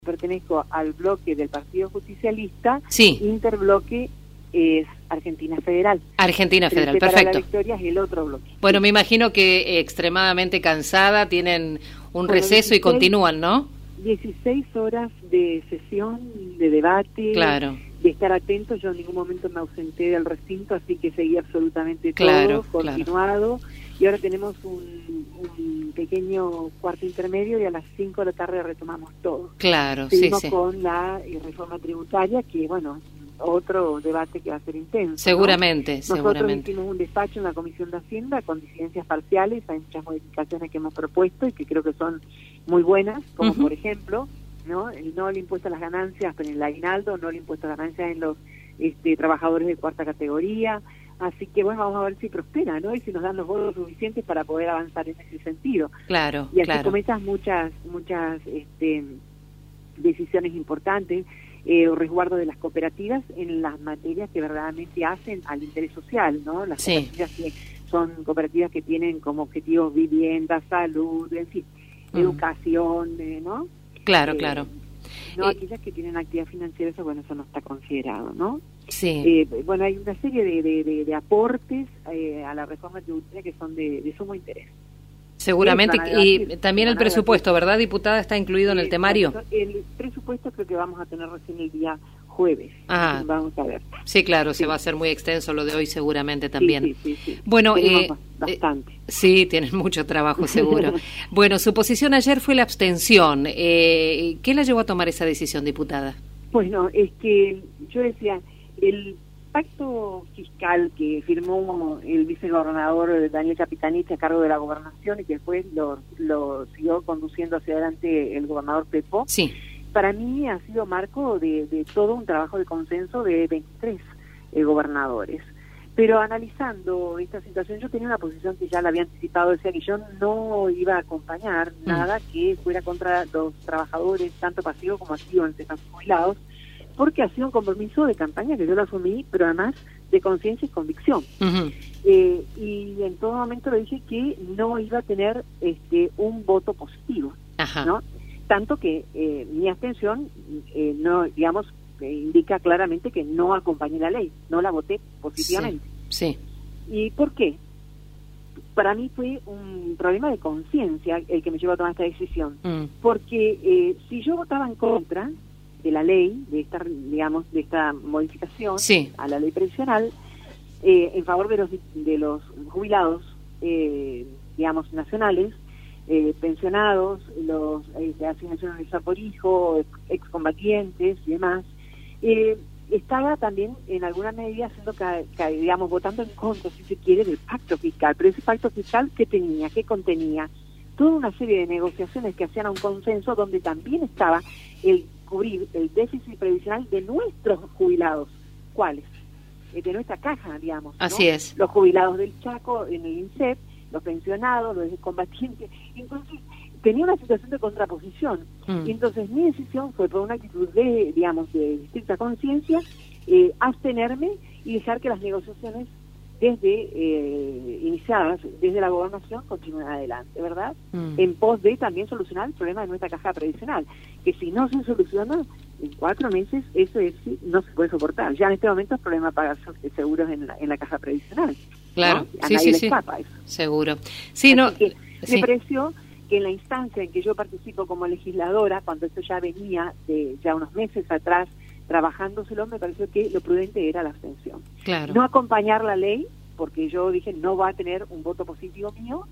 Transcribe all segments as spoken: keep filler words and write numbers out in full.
pertenezco al bloque del Partido Justicialista, sí. Interbloque es Argentina Federal. Argentina Federal, Frente perfecto. Para la Victoria es el otro bloque. Bueno, sí. Me imagino que eh, extremadamente cansada, tienen un bueno, receso dieciséis, y continúan, ¿no? dieciséis horas de sesión, de debate, claro. de estar atentos. Yo en ningún momento me ausenté del recinto, así que seguí absolutamente claro, todo, continuado. Claro. Y ahora tenemos un, un pequeño cuarto intermedio y a las cinco de la tarde retomamos todo. Claro, Seguimos sí, sí. con la eh, reforma tributaria, que bueno, otro debate que va a ser intenso. Seguramente, ¿no? seguramente. Nosotros hicimos un despacho en la Comisión de Hacienda con disidencias parciales, hay muchas modificaciones que hemos propuesto y que creo que son muy buenas, como uh-huh. por ejemplo, ¿no? El no el impuesto a las ganancias en el aguinaldo, no el impuesto a las ganancias en los este, trabajadores de cuarta categoría. Así que bueno, vamos a ver si prospera, ¿no? Y si nos dan los votos suficientes para poder avanzar en ese sentido. Claro, y así claro. como esas muchas, muchas este, decisiones importantes, eh, o resguardo de las cooperativas en las materias que verdaderamente hacen al interés social, ¿no? Las sí. cooperativas que son cooperativas que tienen como objetivos vivienda, salud, en fin, mm. educación, eh, ¿no? Claro, eh, claro. No, eh, aquellas que tienen actividad financiera, eso bueno, eso no está considerado, ¿no? Sí. Eh, bueno, hay una serie de, de, de, de aportes eh, a la reforma tributaria que son de, de sumo interés. Seguramente, y, y también el presupuesto, ¿verdad, diputada? ¿Está incluido en el temario? El presupuesto creo que vamos a tener recién el día jueves. Ah, vamos a ver. Sí, claro, sí. se va a hacer muy extenso lo de hoy seguramente también. Sí, sí, sí, sí. Bueno, eh, bastante. Eh, sí, tienen mucho trabajo seguro. Bueno, su posición ayer fue la abstención. Eh, ¿Qué la llevó a tomar esa decisión, diputada? Pues no, es que yo decía, el pacto fiscal que firmó el vicegobernador Daniel Capitanich a cargo de la gobernación y que después lo, lo siguió conduciendo hacia adelante el gobernador Pepo, sí. para mí ha sido marco de, de todo un trabajo de consenso de veintitrés eh, gobernadores. Pero analizando esta situación, yo tenía una posición que ya la había anticipado, decía que yo no iba a acompañar mm. nada que fuera contra los trabajadores, tanto pasivos como activos, entre los jubilados, porque ha sido un compromiso de campaña que yo lo asumí, pero además de conciencia y convicción. Uh-huh. Eh, y en todo momento le dije que no iba a tener este un voto positivo, Ajá. ¿no? Tanto que eh, mi abstención, eh, no, digamos, eh, indica claramente que no acompañé la ley, no la voté positivamente. Sí. sí. ¿Y por qué? Para mí fue un problema de conciencia el que me llevó a tomar esta decisión, mm. porque eh, si yo votaba en contra de la ley, de esta, digamos, de esta modificación sí. a la ley previsional, eh, en favor de los de los jubilados, eh, digamos, nacionales, eh, pensionados, los eh, de asignación universal por hijo, excombatientes y demás, eh, estaba también en alguna medida haciendo, ca, ca, digamos, votando en contra, si se quiere, del pacto fiscal. Pero ese pacto fiscal, ¿qué tenía? ¿Qué contenía? Toda una serie de negociaciones que hacían a un consenso donde también estaba el cubrir el déficit previsional de nuestros jubilados. ¿Cuáles? Eh, de nuestra caja, digamos. Así ¿no? es. Los jubilados del Chaco en el INSEP, los pensionados, los combatientes. Entonces, tenía una situación de contraposición. Mm. Y entonces mi decisión fue, por una actitud de, digamos, de estricta conciencia, eh, abstenerme y dejar que las negociaciones desde eh, iniciadas desde la gobernación continúen adelante, ¿verdad? Mm. En pos de también solucionar el problema de nuestra caja previsional, que si no se soluciona en cuatro meses, eso es, no se puede soportar. Ya en este momento es problema pagar seguros en la, en la caja previsional. Claro, ¿no? A sí, nadie sí, le sí. escapa eso. Seguro. Sí, no, que sí. Me pareció que en la instancia en que yo participo como legisladora, cuando esto ya venía de ya unos meses atrás, trabajándoselo, me pareció que lo prudente era la abstención. Claro. No acompañar la ley, porque yo dije no va a tener un voto positivo mío,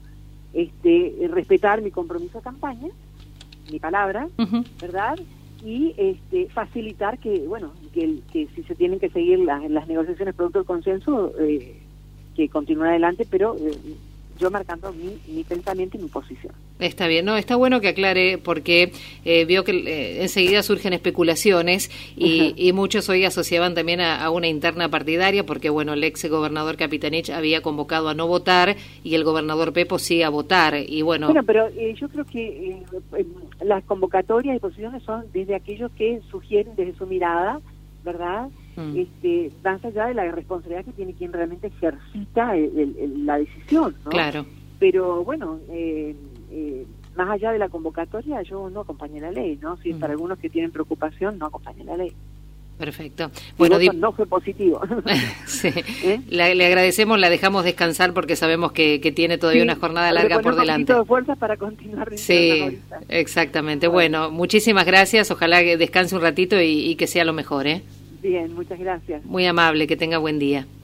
este respetar mi compromiso de campaña, mi palabra, uh-huh. ¿verdad? Y este facilitar que, bueno, que, que si se tienen que seguir las, las negociaciones producto del consenso, eh, que continúen adelante, pero eh, yo marcando mi, mi pensamiento y mi posición. Está bien, no, está bueno que aclare porque eh, vio que eh, enseguida surgen especulaciones y, uh-huh. y muchos hoy asociaban también a, a una interna partidaria porque, bueno, el ex gobernador Capitanich había convocado a no votar y el gobernador Pepo sí a votar y bueno... Bueno, pero eh, yo creo que eh, las convocatorias y posiciones son desde aquellos que sugieren desde su mirada, ¿verdad?, mm. este, más allá de la responsabilidad que tiene quien realmente ejercita el, el, el, la decisión, ¿no? Claro. Pero bueno, eh, eh, más allá de la convocatoria, yo no acompañé la ley, ¿no? Si Mm. para algunos que tienen preocupación, no acompañé la ley. Perfecto. Bueno, Bueno, no fue positivo. sí. ¿Eh? le, le agradecemos, la dejamos descansar porque sabemos que, que tiene todavía Sí, una jornada larga por delante. Un de fuerzas para continuar. Sí, exactamente. Bueno. bueno, muchísimas gracias. Ojalá que descanse un ratito y, y que sea lo mejor, ¿eh? Bien, muchas gracias. Muy amable, que tenga buen día.